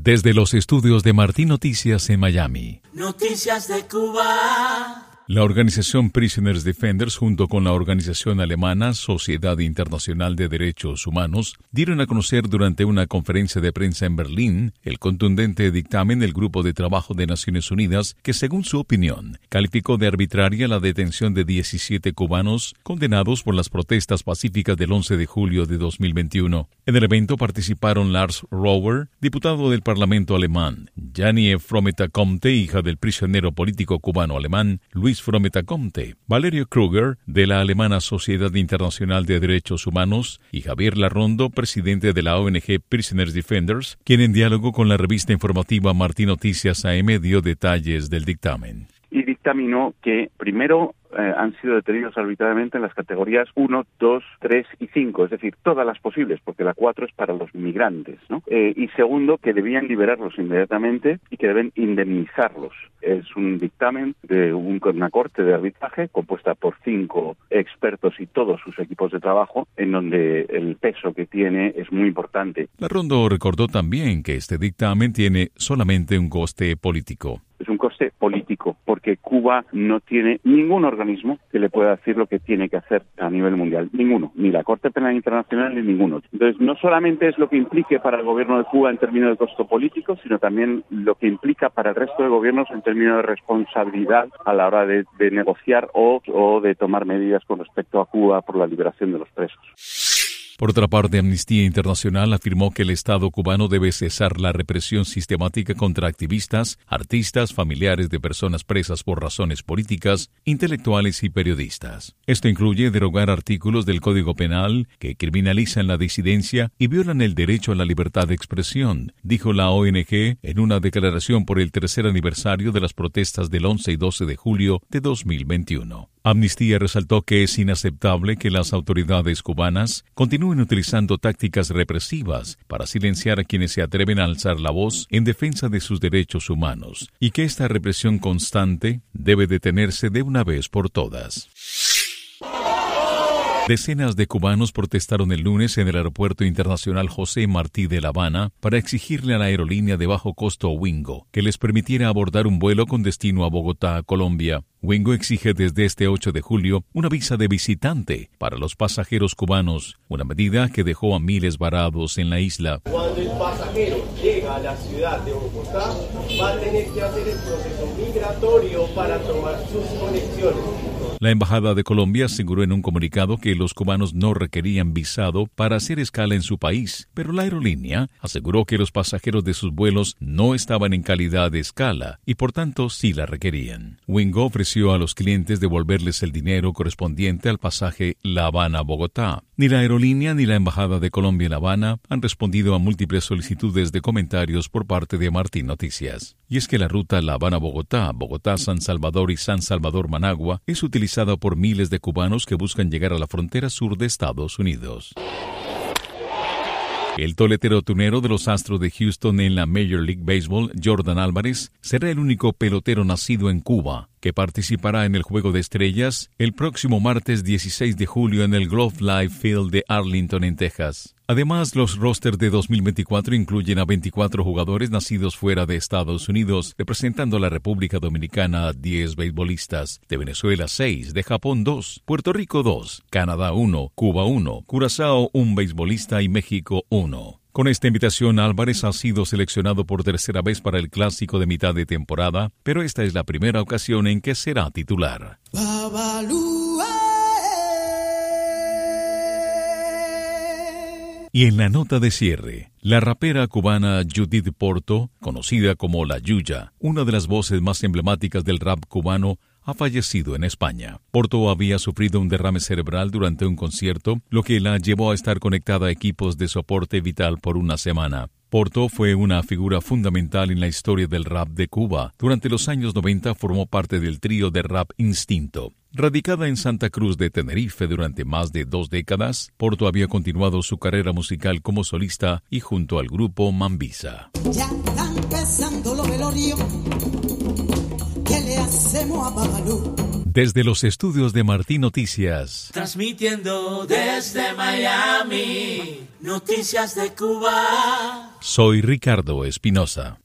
Desde los estudios de Martín Noticias en Miami. Noticias de Cuba. La organización Prisoners Defenders, junto con la organización alemana Sociedad Internacional de Derechos Humanos, dieron a conocer durante una conferencia de prensa en Berlín el contundente dictamen del Grupo de Trabajo de Naciones Unidas que, según su opinión, calificó de arbitraria la detención de 17 cubanos condenados por las protestas pacíficas del 11 de julio de 2021. En el evento participaron Lars Rohwer, diputado del Parlamento alemán, Janie Frometa-Comte, hija del prisionero político cubano-alemán Luis Frometa-Comte, Valerio Kruger, de la alemana Sociedad Internacional de Derechos Humanos, y Javier Larrondo, presidente de la ONG Prisoners Defenders, quien en diálogo con la revista informativa Martín Noticias AM dio detalles del dictamen. Y dictaminó que, primero, han sido detenidos arbitrariamente en las categorías 1, 2, 3 y 5, es decir, todas las posibles, porque la 4 es para los migrantes, ¿no? Y segundo, que debían liberarlos inmediatamente y que deben indemnizarlos. Es un dictamen de una corte de arbitraje compuesta por 5 expertos y todos sus equipos de trabajo, en donde el peso que tiene es muy importante. Larrondo recordó también que este dictamen tiene solamente un coste político. Es un coste político, porque Cuba no tiene ningún organismo que le pueda decir lo que tiene que hacer a nivel mundial. Ninguno, ni la Corte Penal Internacional ni ninguno. Entonces, no solamente es lo que implique para el gobierno de Cuba en términos de costo político, sino también lo que implica para el resto de gobiernos en términos de responsabilidad a la hora de negociar o de tomar medidas con respecto a Cuba por la liberación de los presos. Por otra parte, Amnistía Internacional afirmó que el Estado cubano debe cesar la represión sistemática contra activistas, artistas, familiares de personas presas por razones políticas, intelectuales y periodistas. Esto incluye derogar artículos del Código Penal que criminalizan la disidencia y violan el derecho a la libertad de expresión, dijo la ONG en una declaración por el tercer aniversario de las protestas del 11 y 12 de julio de 2021. Amnistía resaltó que es inaceptable que las autoridades cubanas continúen utilizando tácticas represivas para silenciar a quienes se atreven a alzar la voz en defensa de sus derechos humanos y que esta represión constante debe detenerse de una vez por todas. Decenas de cubanos protestaron el lunes en el Aeropuerto Internacional José Martí de La Habana para exigirle a la aerolínea de bajo costo Wingo que les permitiera abordar un vuelo con destino a Bogotá, Colombia. Wingo exige desde este 8 de julio una visa de visitante para los pasajeros cubanos, una medida que dejó a miles varados en la isla. Cuando el pasajero llega a la ciudad de Bogotá, va a tener que hacer el proceso migratorio para tomar sus conexiones. La Embajada de Colombia aseguró en un comunicado que los cubanos no requerían visado para hacer escala en su país, pero la aerolínea aseguró que los pasajeros de sus vuelos no estaban en calidad de escala y por tanto sí la requerían. Wingo ofreció a los clientes devolverles el dinero correspondiente al pasaje La Habana-Bogotá. Ni la aerolínea ni la Embajada de Colombia en La Habana han respondido a múltiples solicitudes de comentarios por parte de Martín Noticias. Y es que la ruta La Habana-Bogotá, Bogotá-San Salvador y San Salvador-Managua es utilizada por miles de cubanos que buscan llegar a la frontera sur de Estados Unidos. El toletero tunero de los Astros de Houston en la Major League Baseball, Jordan Álvarez, será el único pelotero nacido en Cuba que participará en el Juego de Estrellas el próximo martes 16 de julio en el Globe Life Field de Arlington, en Texas. Además, los rosters de 2024 incluyen a 24 jugadores nacidos fuera de Estados Unidos, representando a la República Dominicana 10 beisbolistas, de Venezuela 6, de Japón 2, Puerto Rico 2, Canadá 1, Cuba 1, Curazao 1 beisbolista y México 1. Con esta invitación, Álvarez ha sido seleccionado por tercera vez para el clásico de mitad de temporada, pero esta es la primera ocasión en que será titular. Y en la nota de cierre, la rapera cubana Judith Porto, conocida como La Yuya, una de las voces más emblemáticas del rap cubano, ha fallecido en España. Porto había sufrido un derrame cerebral durante un concierto, lo que la llevó a estar conectada a equipos de soporte vital por una semana. Porto fue una figura fundamental en la historia del rap de Cuba. Durante los años 90 formó parte del trío de rap Instinto. Radicada en Santa Cruz de Tenerife durante más de 2 décadas, Porto había continuado su carrera musical como solista y junto al grupo Mambisa. Ya están empezando los velorios. ¿Qué le hacemos a Babalú? Desde los estudios de Martín Noticias. Transmitiendo desde Miami, Noticias de Cuba. Soy Ricardo Espinosa.